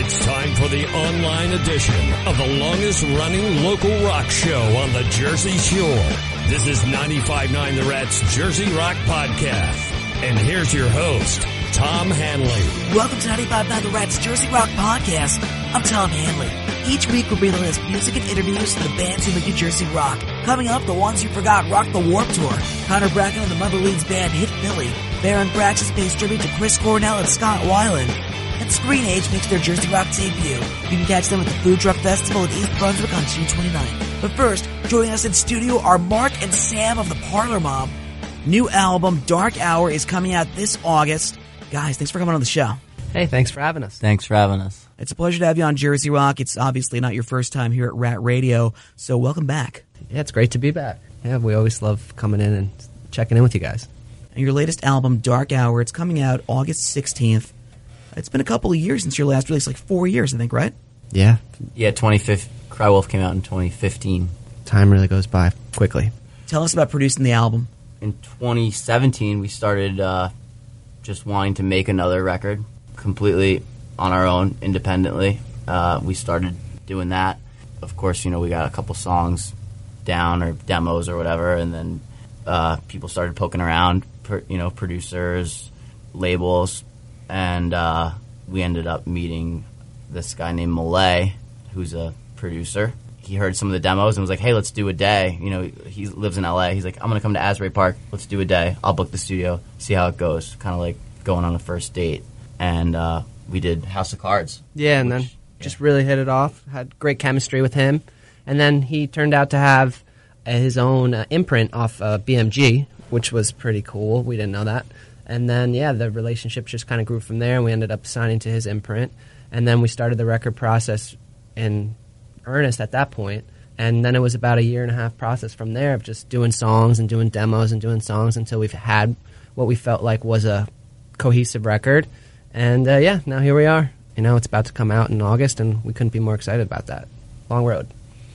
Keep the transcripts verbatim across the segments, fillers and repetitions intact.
It's time for the online edition of the longest-running local rock show on the Jersey Shore. This is ninety-five point nine The Rat's Jersey Rock Podcast. And here's your host, Tom Hanley. Welcome to ninety-five point nine The Rat's Jersey Rock Podcast. I'm Tom Hanley. Each week we'll bring the latest music and interviews to the bands who make New Jersey rock. Coming up, the ones you forgot rock the Warp Tour. Connor Bracken of the Mother Leeds band Hit Philly. Baron Braxis pays tribute to Chris Cornell and Scott Weiland. And Screen Age makes their Jersey Rock debut. You can catch them at the Food Truck Festival in East Brunswick on June twenty-ninth. But first, joining us in studio are Mark and Sam of the Parlor Mob. New album, Dark Hour, is coming out this August. Guys, thanks for coming on the show. Hey, thanks for having us. Thanks for having us. It's a pleasure to have you on Jersey Rock. It's obviously not your first time here at Rat Radio, so welcome back. Yeah, it's great to be back. Yeah, we always love coming in and checking in with you guys. And your latest album, Dark Hour, it's coming out August sixteenth. It's been a couple of years since your last release, like four years, I think, right? Yeah. Yeah, twenty fifteen. Cry Wolf came out in twenty fifteen. Time really goes by quickly. Tell us about producing the album. In twenty seventeen, we started uh, just wanting to make another record completely on our own, independently. Uh, we started doing that. Of course, you know, we got a couple songs down or demos or whatever, and then uh, people started poking around, per, you know, producers, labels, and uh, we ended up meeting this guy named Malay, who's a producer. He heard some of the demos and was like, hey, let's do a day. You know, he lives in L A. He's like, I'm going to come to Asbury Park. Let's do a day. I'll book the studio, see how it goes. Kind of like going on a first date. And uh, we did House of Cards. Yeah, and which, then just yeah. really hit it off. Had great chemistry with him. And then he turned out to have uh, his own uh, imprint off uh, B M G, which was pretty cool. We didn't know that. And then, yeah, the relationship just kind of grew from there, and we ended up signing to his imprint. And then we started the record process in earnest at that point. And then it was about a year and a half process from there of just doing songs and doing demos and doing songs until we've had what we felt like was a cohesive record. And, uh, yeah, now here we are. You know, it's about to come out in August, and we couldn't be more excited about that. Long road.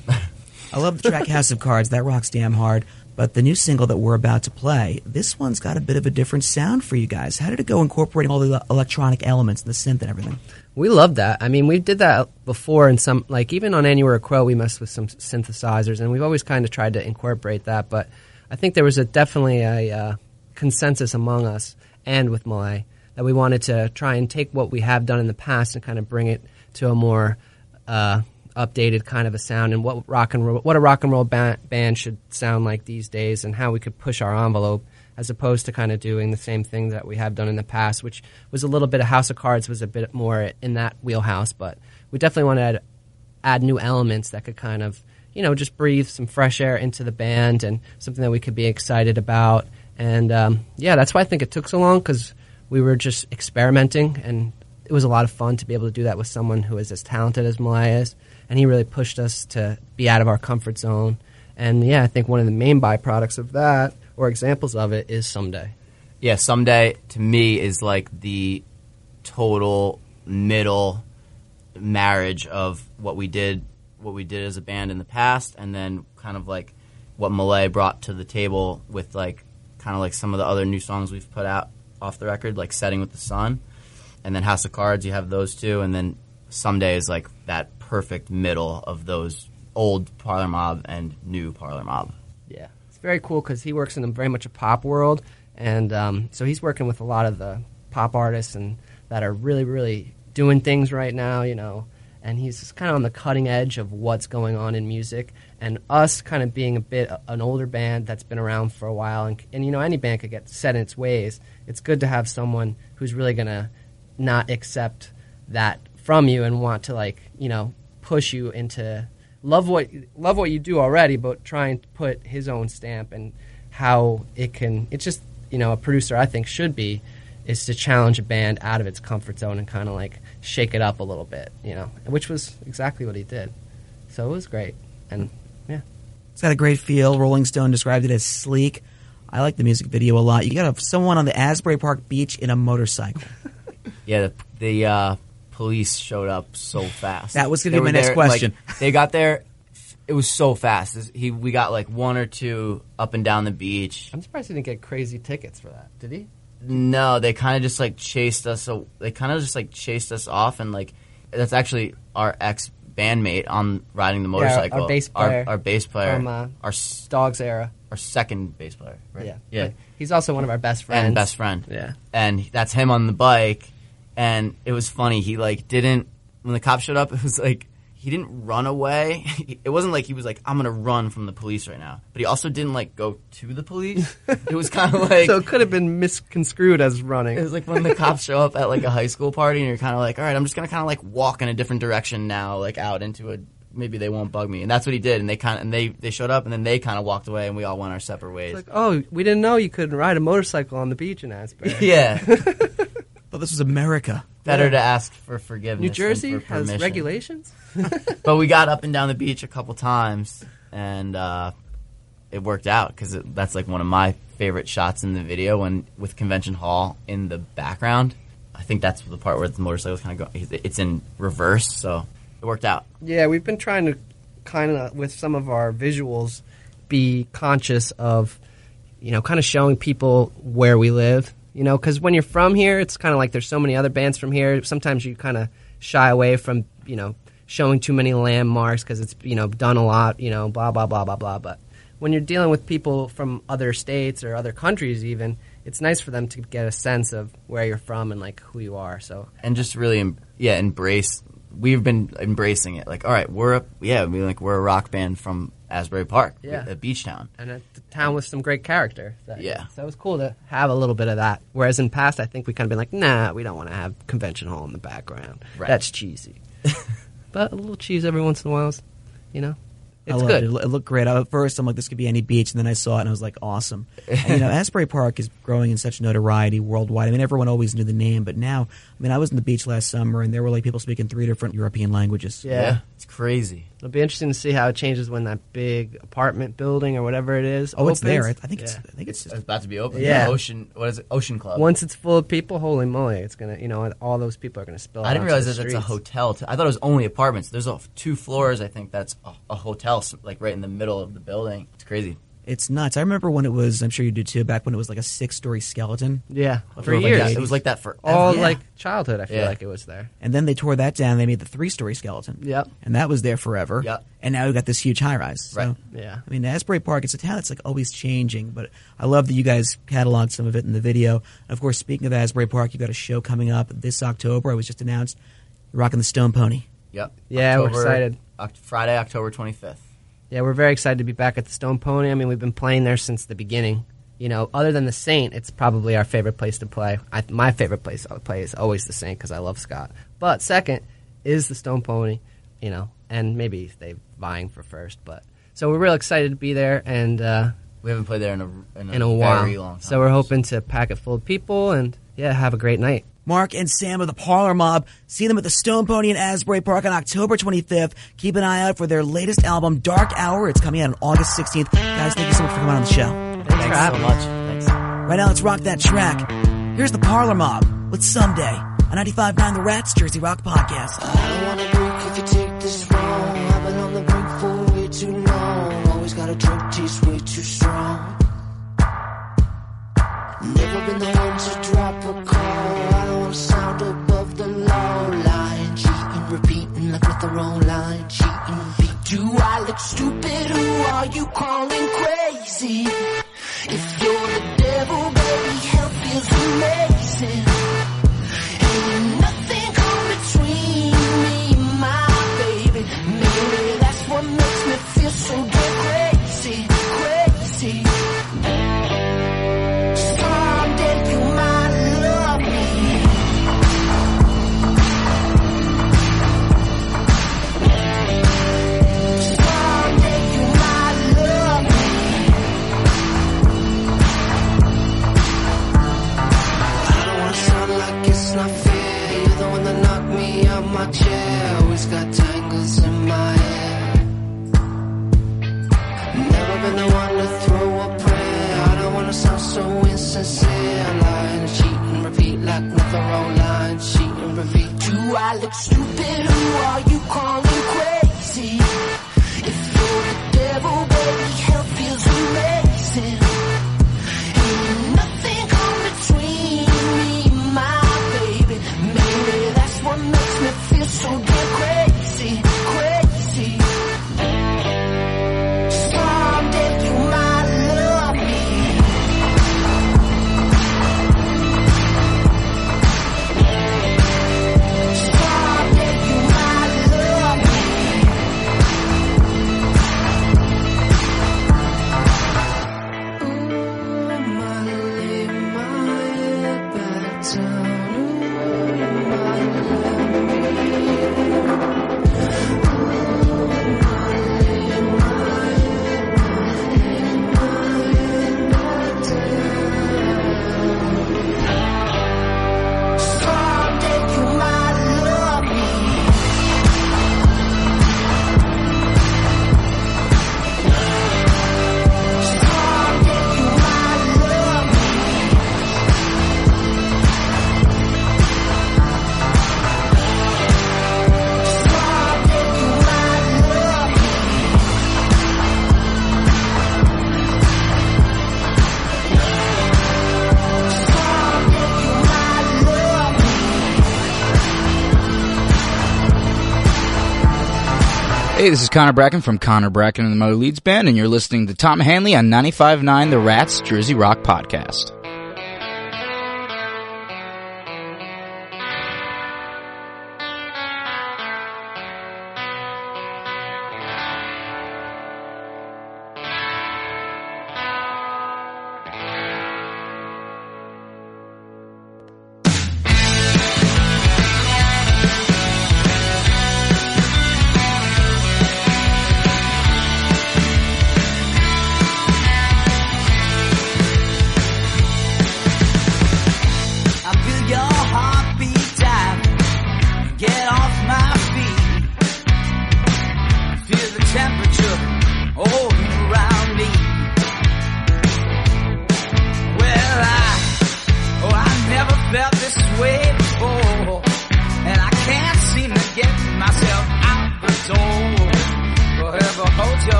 I love the track House of Cards. That rocks damn hard. But the new single that we're about to play, this one's got a bit of a different sound for you guys. How did it go incorporating all the electronic elements and the synth and everything? We love that. I mean, we did that before in some, like even on Anywhere Crow, we messed with some synthesizers, and we've always kind of tried to incorporate that. But I think there was a, definitely a uh, consensus among us and with Malay that we wanted to try and take what we have done in the past and kind of bring it to a more uh, updated kind of a sound, and what rock and roll, what a rock and roll ba- band should sound like these days, and how we could push our envelope, as opposed to kind of doing the same thing that we have done in the past, which was a little bit of House of Cards, was a bit more in that wheelhouse. But we definitely want to add, add new elements that could kind of, you know, just breathe some fresh air into the band and something that we could be excited about. And, um, yeah, that's why I think it took so long, because we were just experimenting, and it was a lot of fun to be able to do that with someone who is as talented as Malay is. And he really pushed us to be out of our comfort zone. And, yeah, I think one of the main byproducts of that, or examples of it, is Someday. Yeah, Someday, to me, is like the total middle marriage of what we did what we did as a band in the past, and then kind of like what Malay brought to the table with like kind of like some of the other new songs we've put out off the record, like Setting with the Sun. And then House of Cards, you have those two. And then Someday is like that perfect middle of those old Parlor Mob and new Parlor Mob. Yeah, it's very cool because he works in a very much a pop world, and um, so he's working with a lot of the pop artists and that are really, really doing things right now, you know, and he's just kind of on the cutting edge of what's going on in music, and us kind of being a bit an older band that's been around for a while, and, and you know, any band could get set in its ways. It's good to have someone who's really going to not accept that from you and want to, like, you know, push you into love what love what you do already, but try and put his own stamp and how it can. It's just, you know, a producer, I think, should be is to challenge a band out of its comfort zone and kind of like shake it up a little bit, you know, which was exactly what he did. So it was great, and yeah, it's got a great feel. Rolling Stone described it as sleek. I like the music video a lot. You got someone on the Asbury Park beach in a motorcycle. Yeah, the, the uh, police showed up so fast. That was going to be my next there, question. Like, they got there. It was so fast. He, we got like one or two up and down the beach. I'm surprised he didn't get crazy tickets for that. Did he? No, they kind of just like chased us. So they kind of just like chased us off, and like That's actually our ex bandmate on riding the motorcycle. Yeah, our bass player. Our, our bass player. From uh, our Dogs era. Our second bass player. Right? Yeah. Yeah. But he's also one of our best friends. And best friend. Yeah. And that's him on the bike. And it was funny. He like didn't when the cops showed up. It was like he didn't run away. It wasn't like he was like, I'm going to run from the police right now. But he also didn't, like, go to the police. It was kind of like... So it could have been misconstrued as running. It was like when the cops show up at, like, a high school party and you're kind of like, all right, I'm just going to kind of, like, walk in a different direction now, like, out into a... Maybe they won't bug me. And that's what he did. And they kind of, and they, they showed up and then they kind of walked away and we all went our separate ways. It's like, oh, we didn't know you could ride a motorcycle on the beach in Asbury. Yeah. But this was America. Better Yeah. to ask for forgiveness. New Jersey than for has permission. regulations. But we got up and down the beach a couple times, and uh, it worked out because that's like one of my favorite shots in the video. When with Convention Hall in the background, I think that's the part where the motorcycle's kind of going. It's in reverse, so it worked out. Yeah, we've been trying to kind of, with some of our visuals, be conscious of, you know, kind of showing people where we live. You know, because when you're from here, it's kind of like there's so many other bands from here. Sometimes you kind of shy away from, you know, showing too many landmarks because it's, you know, done a lot, you know, blah, blah, blah, blah, blah. But when you're dealing with people from other states or other countries even, it's nice for them to get a sense of where you're from and, like, who you are. So And just really, em- yeah, embrace. We've been embracing it. Like, all right, we're a, yeah, we like we're a rock band from Asbury Park, Yeah. a beach town. And a town with some great character. That, Yeah. So it was cool to have a little bit of that. Whereas in the past, I think we kind of been like, nah, we don't want to have Convention Hall in the background. Right. That's cheesy. But a little cheese every once in a while is, you know, I it's loved good. It. It looked great. At first, I'm like, this could be any beach, and then I saw it, and I was like, awesome. And, you know, Asbury Park is growing in such notoriety worldwide. I mean, everyone always knew the name, but now, I mean, I was on the beach last summer, and there were like people speaking three different European languages. Yeah. It's crazy. It'll be interesting to see how it changes when that big apartment building or whatever it is Oh, it's opens. there. I I think it's. Yeah. I think it's. It's about to be open. Yeah. Ocean. What is it? Ocean Club. Once it's full of people, holy moly, it's gonna, you know, all those people are gonna spill out I didn't onto realize the that it's a streets. hotel. T- I thought it was only apartments. There's a, two floors. I think that's a, a hotel, s- like right in the middle of the building. It's crazy. It's nuts. I remember when it was. I'm sure you do too. Back when it was like a six-story skeleton, Yeah, I for drove like years. that. It was like that forever. All Yeah. like childhood, I feel Yeah. like it was there. and then they tore that down. They made the three-story skeleton. Yep. And that was there forever. Yep. And now we've got this huge high-rise. So, Right. Yeah. I mean, Asbury Park, it's a town that's like always changing, but I love that you guys cataloged some of it in the video. And of course, speaking of Asbury Park, you've got a show coming up this October. It was just announced. You're rocking the Stone Pony. Yep. Yeah, we're excited. Oct- Friday, October twenty-fifth. Yeah, we're very excited to be back at the Stone Pony. I mean, we've been playing there since the beginning. You know, other than the Saint, it's probably our favorite place to play. I, my favorite place to play is always the Saint because I love Scott. But second is the Stone Pony, you know, and maybe they vying for first. But so we're real excited to be there and uh, We haven't played there in a in a, in a while. very long time. So we're hoping to pack it full of people and yeah, have a great night. Mark and Sam of the Parlor Mob. See them at the Stone Pony in Asbury Park on October twenty-fifth. Keep an eye out for their latest album, Dark Hour. It's coming out on August sixteenth. Guys, thank you so much for coming on the show. Thanks, for Thanks having so me. much. Thanks. Right now, let's rock that track. Here's the Parlor Mob with Someday on ninety-five point nine The Rats Jersey Rock Podcast. I don't wanna break if you take this wrong. I've been on the brink for way too long. Always got a drug taste way too strong. Never been the one to drop a call. I don't wanna sound above the law. Lying, cheating, repeating like with the wrong line. Cheating, repeat. Do I look stupid? Who are you calling crazy? If you're the devil, baby, hell feels amazing. Ain't nothing come between me and my baby. Maybe that's what makes me feel so damn crazy, crazy. Someday you might love me. Someday you might love me. I don't wanna sound like it's not fair. You're the one that knocked me out my chair. Always got tangles in my hair. Never been the one to throw a prayer. I don't wanna sound so insincere. Lying, cheat and repeat like nothing wrong. Lying, cheat and repeat. Do I look stupid? Who are you calling crazy? If you're the devil, baby, hell feels amazing. Ain't nothing come between me and my baby. Maybe that's what makes me feel so Hey, this is Connor Bracken from Connor Bracken and the Mother Leeds Band, and you're listening to Tom Hanley on ninety-five point nine The Rats Jersey Rock Podcast.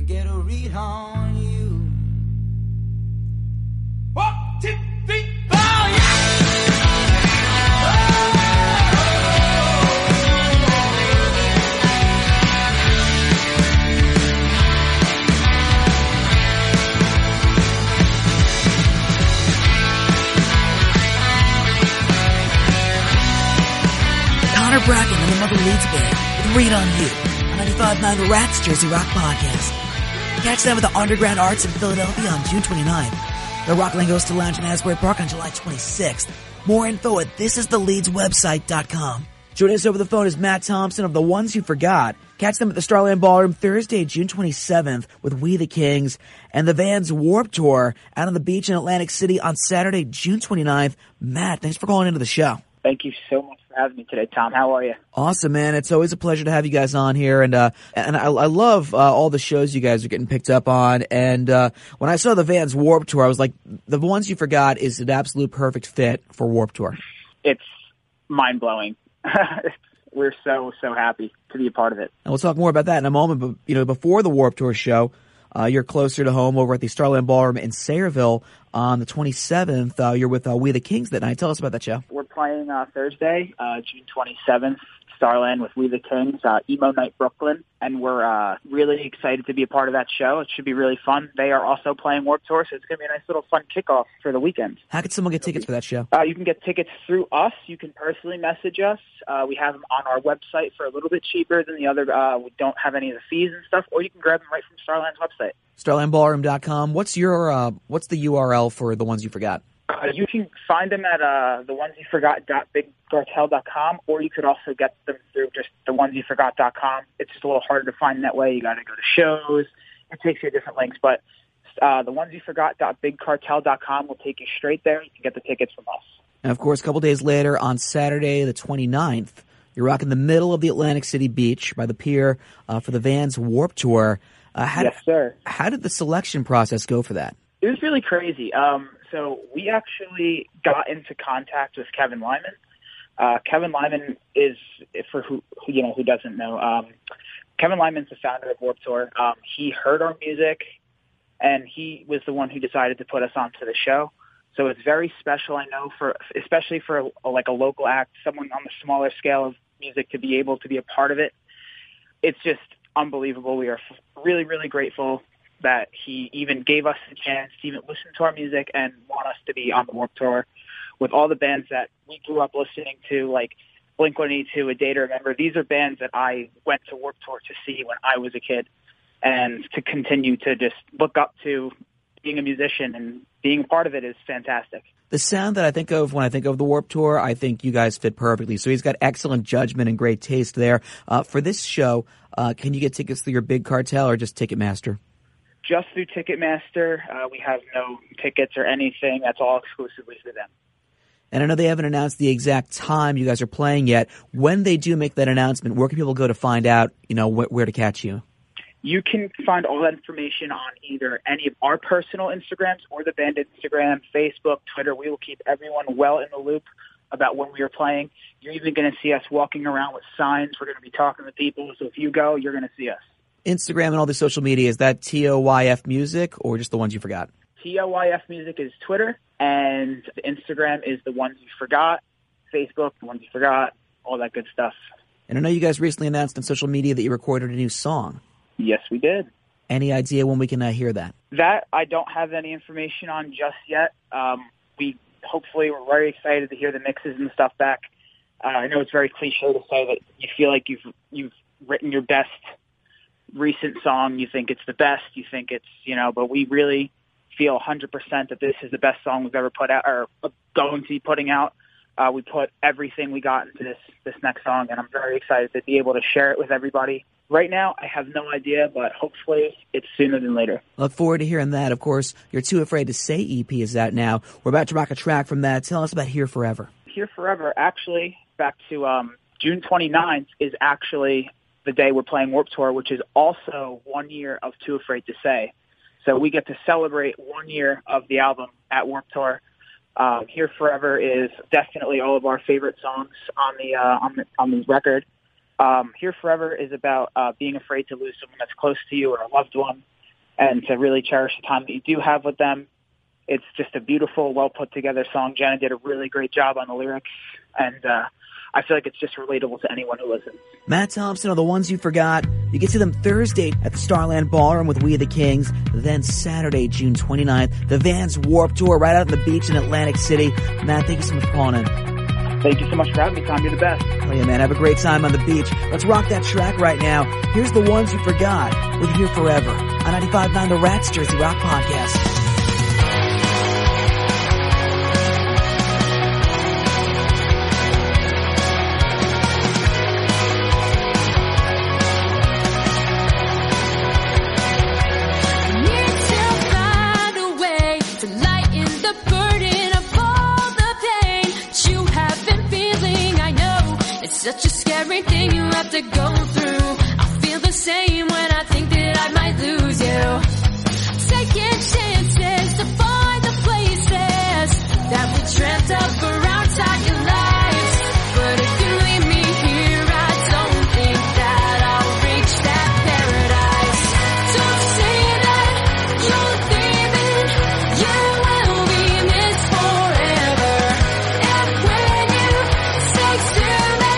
get a read on you. One, two, three, four, Connor Bracken and the Mother Leeds Band with Read on You on ninety-five point nine The Rats Jersey Rock Podcast. Catch them at the Underground Arts in Philadelphia on June twenty-ninth. The Rockland goes to lounge in Asbury Park on July twenty-sixth. More info at this is the leeds website dot com. Joining us over the phone is Matt Thompson of The Ones You Forgot. Catch them at the Starland Ballroom Thursday, June twenty-seventh with We the Kings, and the Vans Warped Tour out on the beach in Atlantic City on Saturday, June twenty-ninth. Matt, thanks for calling into the show. Thank you so much for having me today, Tom. How are you? Awesome, man. It's always a pleasure to have you guys on here, and uh, and I, I love uh, all the shows you guys are getting picked up on. And uh, when I saw the Vans Warped Tour, I was like, The Ones You Forgot is an absolute perfect fit for Warped Tour. It's mind-blowing. We're so, so happy to be a part of it. And we'll talk more about that in a moment, but you know, before the Warped Tour show, uh, you're closer to home over at the Starland Ballroom in Sayreville on the twenty-seventh. Uh, you're with uh, We the Kings that night. Tell us about that show. We're playing uh, Thursday, uh, June twenty-seventh, Starland with We the Kings, uh, Emo Night Brooklyn, and we're uh, really excited to be a part of that show. It should be really fun. They are also playing Warped Tour, so it's going to be a nice little fun kickoff for the weekend. How can someone get tickets for that show? Uh, you can get tickets through us. You can personally message us. Uh, we have them on our website for a little bit cheaper than the other. Uh, we don't have any of the fees and stuff, or you can grab them right from Starland's website. starland ballroom dot com. What's your uh, what's the U R L for The Ones You Forgot? Uh, you can find them at uh, the ones you forgot dot big cartel dot com, or you could also get them through just the ones you forgot dot com. It's just a little harder to find that way. You got to go to shows. It takes you to different links, but uh, the ones you forgot dot big cartel dot com will take you straight there. You can get the tickets from us. And, of course, a couple days later on Saturday the twenty-ninth, you're rocking the middle of the Atlantic City beach by the pier uh, for the Vans Warped Tour. Uh, how yes, did, sir. How did the selection process go for that? It was really crazy. Um, so we actually got into contact with Kevin Lyman. Uh, Kevin Lyman is, for who, who you know who doesn't know, um, Kevin Lyman's the founder of Warped Tour. Um, he heard our music, and he was the one who decided to put us onto the show. So it's very special, I know, for especially for a, a, like a local act, someone on the smaller scale of music, to be able to be a part of it. It's just unbelievable. We are really, really grateful that he even gave us a chance to even listen to our music and want us to be on the Warped Tour with all the bands that we grew up listening to, like Blink one eighty-two, A Day to Remember. These are bands that I went to Warped Tour to see when I was a kid, and to continue to just look up to being a musician and being part of it is fantastic. The sound that I think of when I think of the Warped Tour, I think you guys fit perfectly. So he's got excellent judgment and great taste there. Uh, for this show, uh, can you get tickets through your Big Cartel or just Ticketmaster? Just through Ticketmaster. Uh, we have no tickets or anything. That's all exclusively for them. And I know they haven't announced the exact time you guys are playing yet. When they do make that announcement, where can people go to find out, you know, wh- where to catch you? You can find all that information on either any of our personal Instagrams or the band Instagram, Facebook, Twitter. We will keep everyone well in the loop about when we are playing. You're even going to see us walking around with signs. We're going to be talking to people. So if you go, you're going to see us. Instagram and all the social media, is that T O Y F Music or just the ones you forgot? T O Y F Music is Twitter, and Instagram is the ones you forgot, Facebook, the ones you forgot, all that good stuff. And I know you guys recently announced on social media that you recorded a new song. Yes, we did. Any idea when we can uh, hear that? That I don't have any information on just yet. Um, we hopefully we're very excited to hear the mixes and stuff back. Uh, I know it's very cliche to say that you feel like you've you've written your best recent song. You think it's the best. You think it's you know, but we really feel one hundred percent that this is the best song we've ever put out or going to be putting out. Uh, we put everything we got into this this next song, and I'm very excited to be able to share it with everybody. Right now, I have no idea, but hopefully it's sooner than later. Look forward to hearing that. Of course, You're Too Afraid to Say E P is out now. We're about to rock a track from that. Tell us about Here Forever. Here Forever, actually, back to um, June twenty-ninth is actually the day we're playing Warped Tour, which is also one year of Too Afraid to Say. So we get to celebrate one year of the album at Warped Tour. Um, Here Forever is definitely all of our favorite songs on the uh, on the on the record. Um, Here Forever is about uh, being afraid to lose someone that's close to you or a loved one. and to really cherish the time that you do have with them. It's just a beautiful, well put together song. Jenna did a really great job on the lyrics, and uh, I feel like it's just relatable to anyone who listens. Matt Thompson are The Ones You Forgot. You can see them Thursday at the Starland Ballroom with We the Kings. Then Saturday, June twenty-ninth, the Vans Warped Tour right out on the beach in Atlantic City. Matt, thank you so much for calling in. Thank you so much for having me, Tom. You're the best. Oh yeah, man. Have a great time on the beach. Let's rock that track right now. Here's The Ones You Forgot with Here Forever on ninety-five point nine The Rats Jersey Rock Podcast. Such a scary thing you have to go through. I feel the same when I think that I might lose you. Taking chances to find the places that we dreamt of for our entire lives. But if you leave me here, I don't think that I'll reach that paradise. Don't say that you're leaving, you will be missed forever. And when you say to me,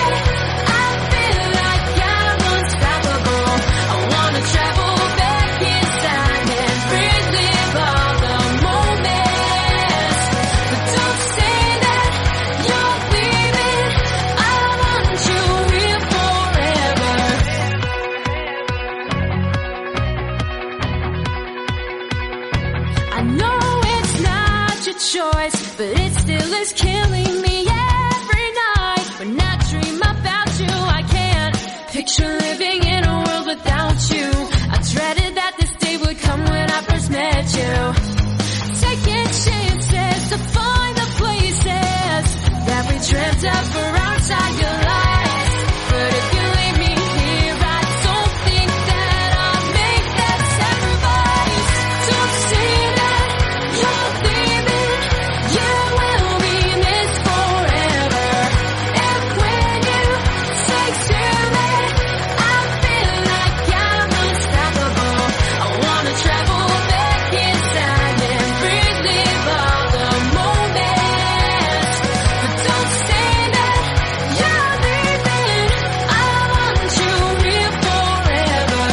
travel back inside and relive all the moments. But don't say that you're leaving. I want you here forever. I know it's not your choice, but it still is killing me every night. When I dream about you, I can't picture living in a world without you. I dreaded that this day would come when I first met you. Taking chances to find the places that we dreamt of for our entire lives. But if you leave me here, I don't think that I'll make that sacrifice. Don't say that you're leaving, you will be missed forever. And when you say to me, I feel like I'm unstoppable. I wanna travel back inside and relive all the moments. But don't say that you're leaving. I want you here forever.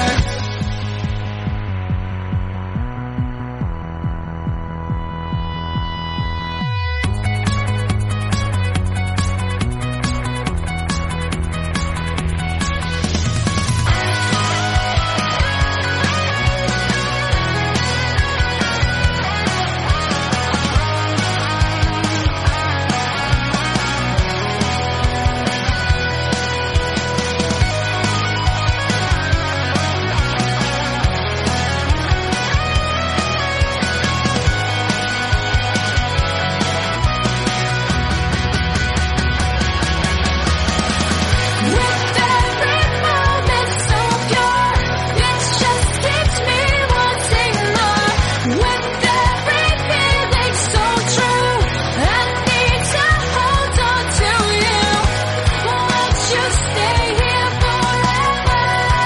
With every moment so pure, it just keeps me wanting more. With every feeling so true, I need to hold on to you. Won't you stay here forever?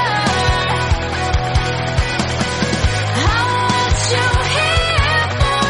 I want you here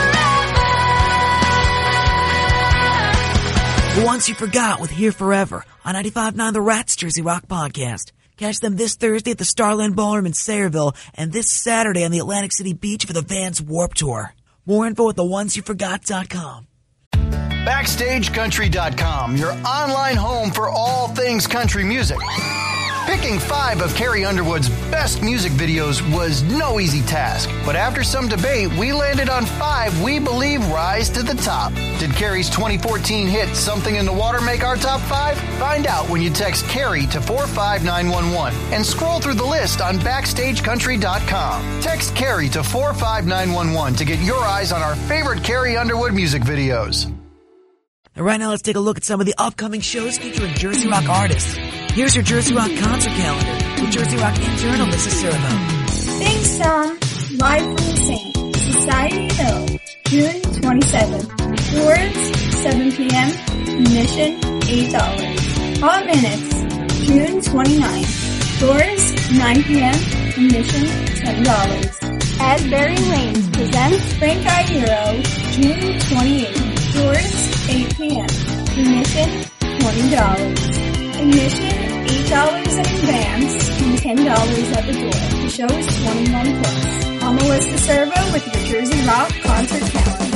forever. The Ones You Forgot with Here Forever on ninety-five point nine The Rats Jersey Rock Podcast. Catch them this Thursday at the Starland Ballroom in Sayreville and this Saturday on the Atlantic City Beach for the Vans Warped Tour. More info at the ones you forgot dot com. Backstage Country dot com, your online home for all things country music. Picking five of Carrie Underwood's best music videos was no easy task, but after some debate, we landed on five we believe rise to the top. Did Carrie's twenty fourteen hit Something in the Water make our top five? Find out when you text Carrie to four five nine one one and scroll through the list on Backstage Country dot com. Text Carrie to four five nine one one to get your eyes on our favorite Carrie Underwood music videos. And right now, let's take a look at some of the upcoming shows featuring Jersey Rock artists. Here's your Jersey Rock concert calendar with Jersey Rock intern Alyssa Servo. Thanks, Tom. Live from the Saint, Society Hill, June twenty-seventh. Tours, seven p.m. Admission, eight dollars. Hot Minutes, June twenty-ninth. Tours, nine p.m. Admission, ten dollars. Asbury Lanes presents Frank I Hero, June twenty-eighth. Doors, eight p.m. Admission, twenty dollars. Admission, eight dollars in advance and ten dollars at the door. The show is twenty-one plus. I'm Melissa Servo with your Jersey Rock concert calendar.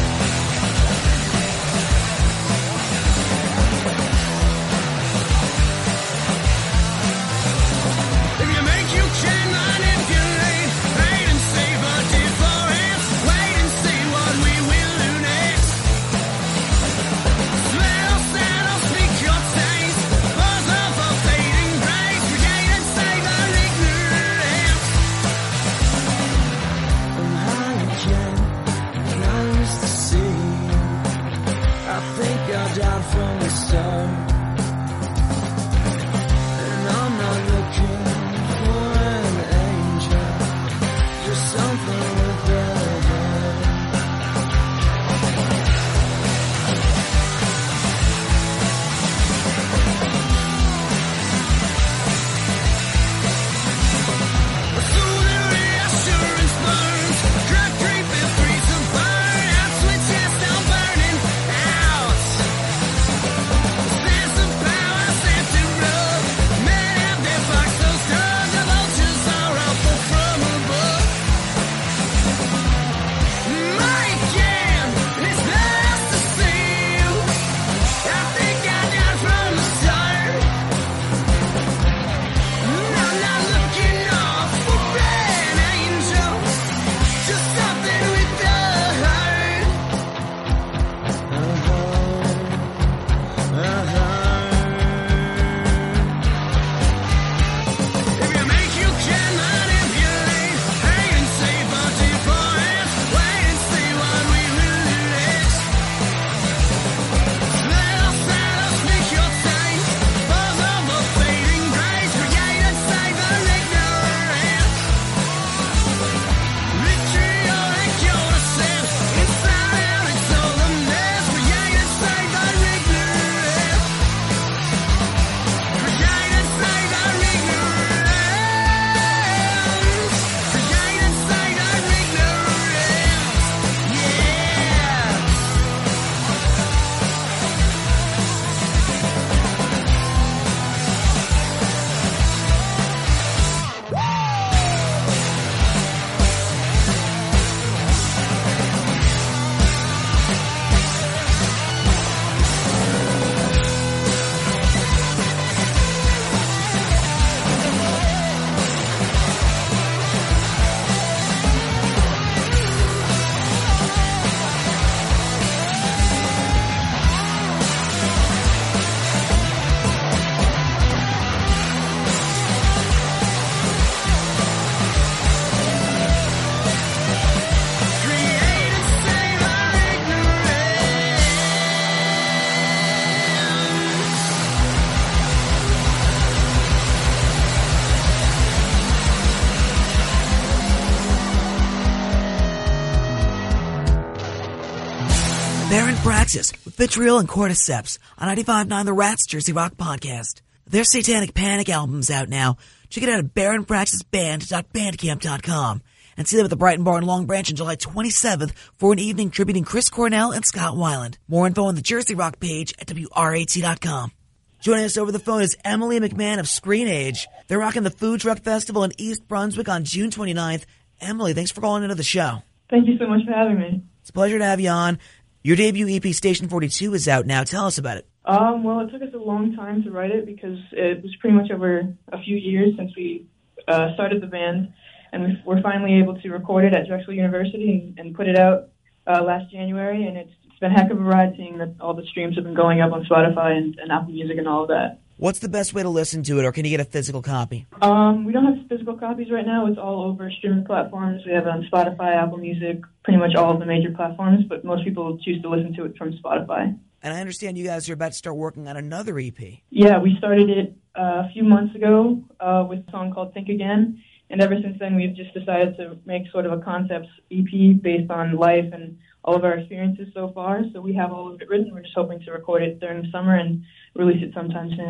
Baron Praxis with Vitriol and Cordyceps on ninety-five point nine The Rats Jersey Rock Podcast. Their Satanic Panic album's out now. Check it out at baron praxis band dot bandcamp dot com and see them at the Brighton Bar in Long Branch on July twenty-seventh for an evening tributing Chris Cornell and Scott Weiland. More info on the Jersey Rock page at W R A T dot com. Joining us over the phone is Emily McMahon of Screen Age. They're rocking the Food Truck Festival in East Brunswick on June twenty-ninth. Emily, thanks for calling into the show. Thank you so much for having me. It's a pleasure to have you on. Your debut E P, Station forty-two, is out now. Tell us about it. Um, well, it took us a long time to write it because it was pretty much over a few years since we uh, started the band, and we we're finally able to record it at Drexel University and, and put it out uh, last January, and it's, it's been a heck of a ride seeing that all the streams have been going up on Spotify and, and Apple Music and all of that. What's the best way to listen to it, or can you get a physical copy? Um, we don't have physical copies right now. It's all over streaming platforms. We have it on Spotify, Apple Music, pretty much all of the major platforms, but most people choose to listen to it from Spotify. And I understand you guys are about to start working on another E P. Yeah, we started it uh, a few months ago uh, with a song called Think Again, and ever since then we've just decided to make sort of a concept E P based on life and all of our experiences so far. So we have all of it written. We're just hoping to record it during the summer and release it sometime soon.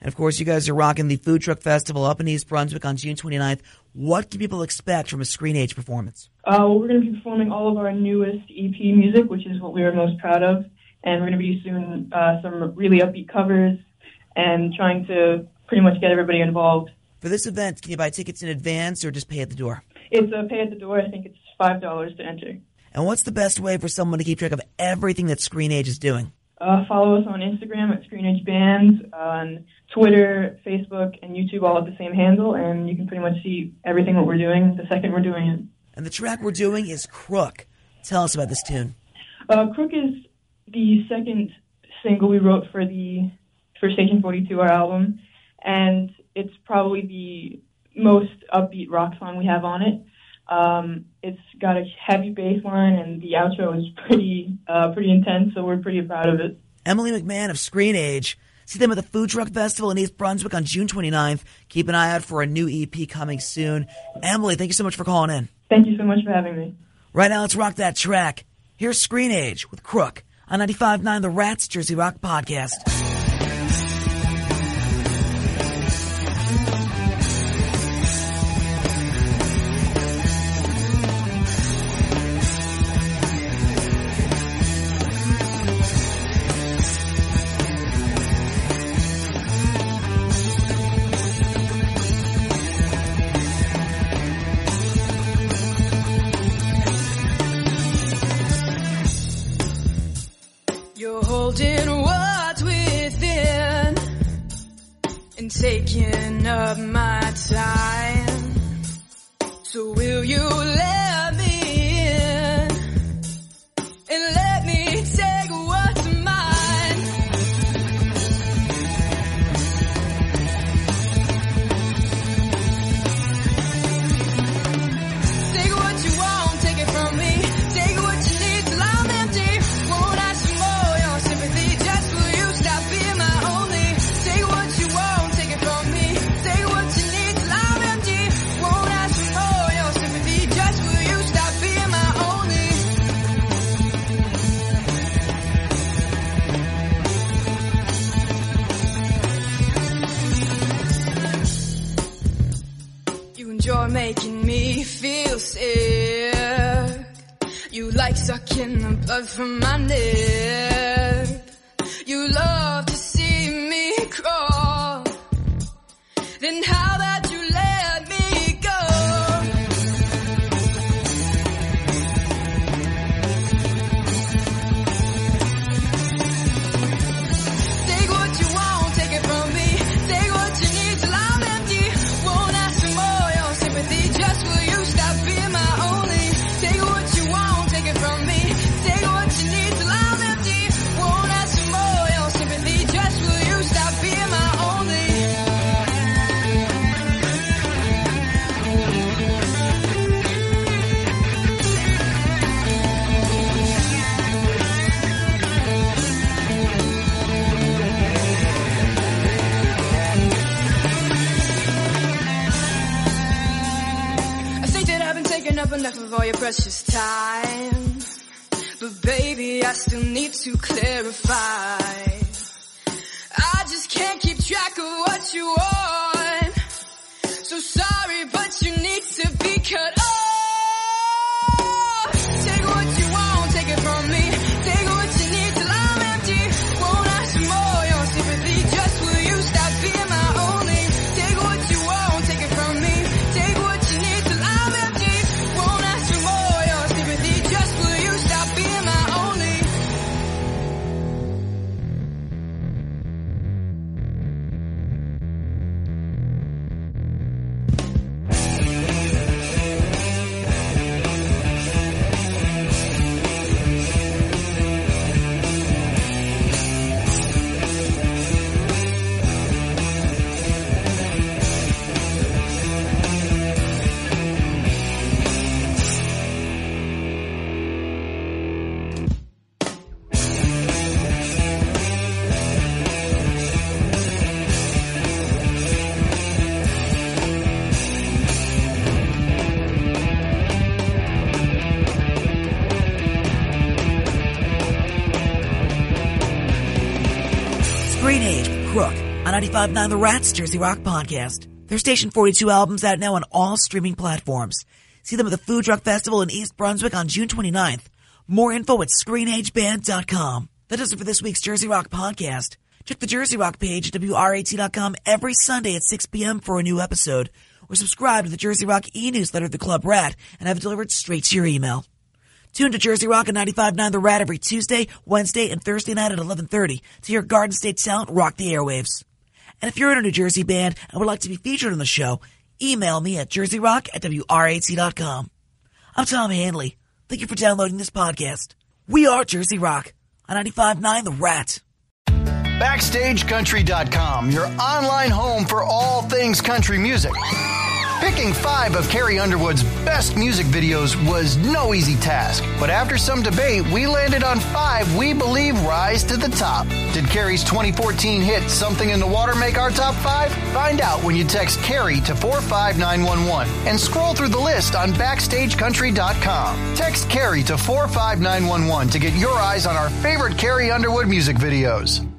And, of course, you guys are rocking the Food Truck Festival up in East Brunswick on June twenty-ninth. What can people expect from a Screen Age performance? Uh, well, we're going to be performing all of our newest E P music, which is what we are most proud of. And we're going to be doing uh, some really upbeat covers and trying to pretty much get everybody involved. For this event, can you buy tickets in advance or just pay at the door? It's a pay at the door. I think it's five dollars to enter. And what's the best way for someone to keep track of everything that Screen Age is doing? Uh, follow us on Instagram at Screen Age Bands, on Twitter, Facebook, and YouTube, all at the same handle, and you can pretty much see everything what we're doing the second we're doing it. And the track we're doing is Crook. Tell us about this tune. Uh, Crook is the second single we wrote for the for Station forty-two, our album, and it's probably the most upbeat rock song we have on it. Um, it's got a heavy bass line, and the outro is pretty uh, pretty intense, so we're pretty proud of it. Emily McMahon of Screen Age. See them at the Food Truck Festival in East Brunswick on June twenty-ninth. Keep an eye out for a new E P coming soon. Emily, thank you so much for calling in. Thank you so much for having me. Right now, let's rock that track. Here's Screen Age with Crook on ninety-five point nine The Rats Jersey Rock Podcast. Taking up my time, so will you let me in and let me take what's mine? Take what you want, take it from me. Take what you need till I'm empty. Won't ask for more, your sympathy just for you. Stop being my only. Take what you want. You're making me feel sick. You like sucking the blood from my neck. You love to see me crawl. Then how about you let me go? Take what you want, take it from me. Take what you need till I'm empty. Won't ask for more. Just will you stop being my only? Take what you want, take it from me. Take what you need till I'm empty. Won't ask for more, your sympathy. Just will you stop being my only? Up enough of all your precious time, but baby, I still need to clarify. I just can't keep track of what you want. So sorry, but you need to be cut off. Take what you want, take it from me. Take what you need till I'm empty. Won't ask for more, your sympathy. Just will you stop being my only? Take what you want, take it from me. Take what you need till I'm empty. Just will you stop being my only? Screen Age with Crook on ninety-five point nine The Rats Jersey Rock Podcast. Their Station forty-two album's out now on all streaming platforms. See them at the Food Truck Festival in East Brunswick on June twenty-ninth. More info at screen age band dot com. That does it for this week's Jersey Rock Podcast. Check the Jersey Rock page at W R A T dot com every Sunday at six p.m. for a new episode, or subscribe to the Jersey Rock e-newsletter of the Club Rat and have it delivered straight to your email. Tune to Jersey Rock on ninety-five point nine The Rat every Tuesday, Wednesday, and Thursday night at eleven thirty to hear Garden State talent rock the airwaves. And if you're in a New Jersey band and would like to be featured on the show, email me at jersey rock at W R A T dot com. I'm Tom Hanley. Thank you for downloading this podcast. We are Jersey Rock on ninety-five point nine The Rat. Backstage Country dot com, your online home for all things country music. Picking five of Carrie Underwood's best music videos was no easy task, but after some debate, we landed on five we believe rise to the top. Did Carrie's twenty fourteen hit Something in the Water make our top five? Find out when you text Carrie to four five nine one one and scroll through the list on Backstage Country dot com. Text Carrie to four five nine one one to get your eyes on our favorite Carrie Underwood music videos.